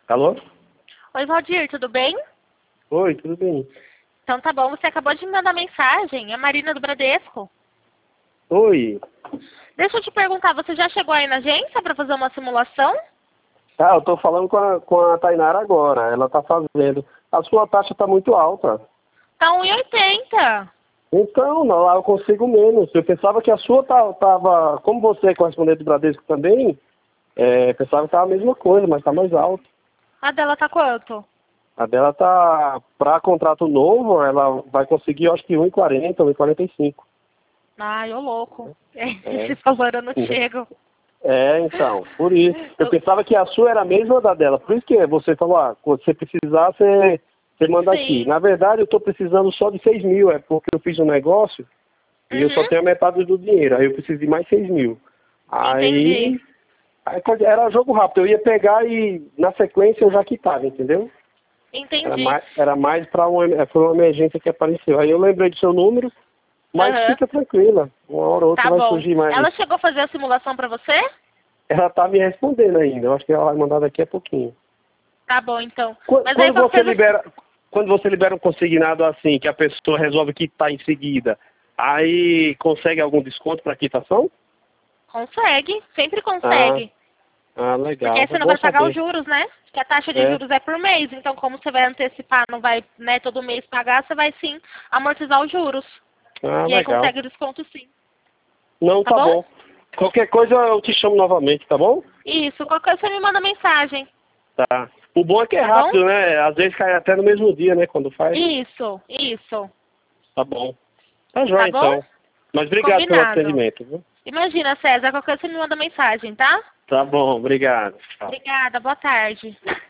Alô? Oi, Valdir, tudo bem? Oi, tudo bem? Então tá bom, você acabou de me mandar mensagem, é a Marina do Bradesco. Oi. Deixa eu te perguntar, você já chegou aí na agência para fazer uma simulação? Eu tô falando com a Tainara agora. Ela tá fazendo. A sua taxa tá muito alta. Tá 1,80. Então, não, lá eu consigo menos. Eu pensava que a sua tava. Como você é correspondente do Bradesco também, pensava que tava a mesma coisa, mas tá mais alto. A dela tá quanto? A dela tá. Pra contrato novo, ela vai conseguir, eu acho que 1,40, 1,45. Ai, ô louco. É. Esse valor eu não chego. Então, por isso. Eu Eu- pensava que a sua era a mesma da dela. Por isso que você falou, quando você precisar, você manda aqui. Sim. Na verdade, eu estou precisando só de 6 mil, é porque eu fiz um negócio e eu só Uhum. tenho a metade do dinheiro. Aí eu preciso de mais 6 mil. Entendi. Aí era jogo rápido. Eu ia pegar e na sequência eu já quitava, entendeu? Entendi. Era mais para foi uma emergência que apareceu. Aí eu lembrei do seu número, mas Aham. fica tranquila. Uma hora ou outra Tá vai bom. surgir mais. Ela chegou a fazer a simulação pra você? Ela tá me respondendo ainda. Eu acho que ela vai mandar daqui a pouquinho. Tá bom, então. Qu- Mas aí Quando qualquer você coisa... libera, quando você libera um consignado assim, que a pessoa resolve quitar em seguida, aí consegue algum desconto para quitação? Consegue, sempre Ah, consegue. Porque legal. aí É você não bom vai pagar os saber. juros, né? Que a taxa de É. juros é por mês. Então, como você vai antecipar, não vai, né, todo mês pagar, você vai sim amortizar os juros. E aí Legal. consegue o desconto sim. Não, Tá tá bom? bom. Qualquer coisa eu te chamo novamente, tá bom? Isso, qualquer coisa você me manda mensagem. Tá. O bom é que é Tá bom? rápido, né? Às vezes cai até no mesmo dia, né? Quando faz. Isso, isso. Tá bom. Tá Tá jóia, bom? então. Mas obrigado pelo Combinado. atendimento, viu? Imagina, César, qualquer coisa você me manda mensagem, tá? Tá bom, obrigado. Tchau. Obrigada, boa tarde.